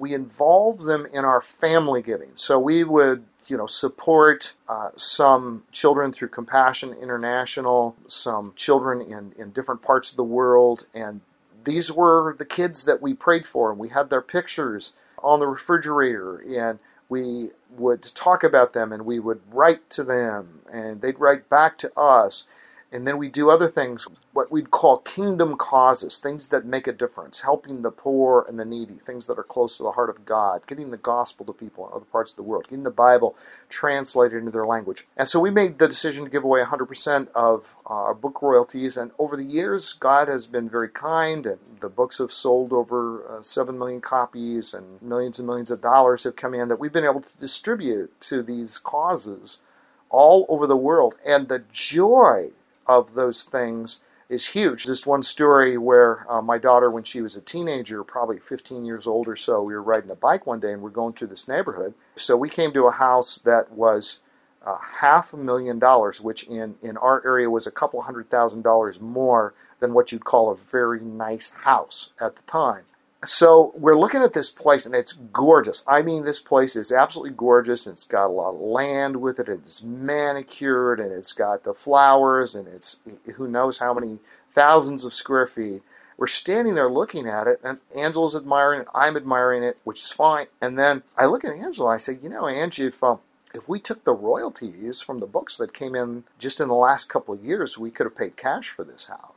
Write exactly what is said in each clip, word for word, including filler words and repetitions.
we involve them in our family giving. So we would, you know, support uh, some children through Compassion International, some children in, in different parts of the world, and these were the kids that we prayed for, and we had their pictures on the refrigerator, and we would talk about them, and we would write to them, and they'd write back to us. And then we do other things, what we'd call kingdom causes, things that make a difference, helping the poor and the needy, things that are close to the heart of God, getting the gospel to people in other parts of the world, getting the Bible translated into their language. And so we made the decision to give away one hundred percent of our book royalties, and over the years, God has been very kind, and the books have sold over uh, seven million copies, and millions and millions of dollars have come in that we've been able to distribute to these causes all over the world. And the joy of those things is huge. Just one story where uh, my daughter, when she was a teenager, probably fifteen years old or so, we were riding a bike one day and we're going through this neighborhood. So we came to a house that was uh, half a million dollars, which in, in our area was a couple hundred thousand dollars more than what you'd call a very nice house at the time. So we're looking at this place, and it's gorgeous. I mean, this place is absolutely gorgeous. It's got a lot of land with it. It's manicured, and it's got the flowers, and it's who knows how many thousands of square feet. We're standing there looking at it, and Angela's admiring it. I'm admiring it, which is fine. And then I look at Angela. I say, you know, Angie, if, um, if we took the royalties from the books that came in just in the last couple of years, we could have paid cash for this house.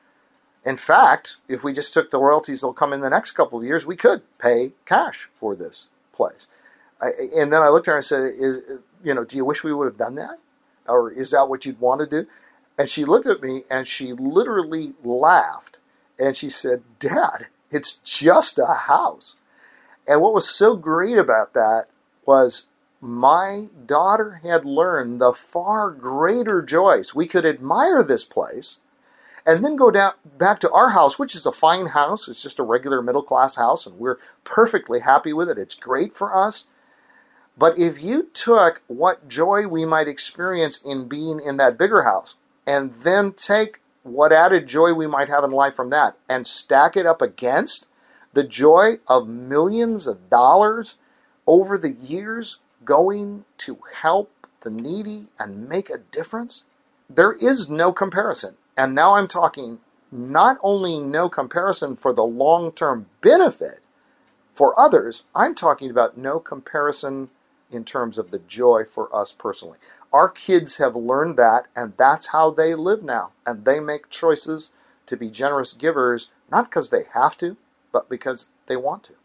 In fact, if we just took the royalties that'll come in the next couple of years, we could pay cash for this place. I, and then I looked at her and I said, "Is you know, do you wish we would have done that? Or is that what you'd want to do?" And she looked at me and she literally laughed. And she said, "Dad, it's just a house." And what was so great about that was my daughter had learned the far greater joys. We could admire this place and then go down back to our house, which is a fine house. It's just a regular middle-class house, and we're perfectly happy with it. It's great for us. But if you took what joy we might experience in being in that bigger house, and then take what added joy we might have in life from that, and stack it up against the joy of millions of dollars over the years going to help the needy and make a difference, there is no comparison. And now I'm talking not only no comparison for the long-term benefit for others, I'm talking about no comparison in terms of the joy for us personally. Our kids have learned that, and that's how they live now. And they make choices to be generous givers, not because they have to, but because they want to.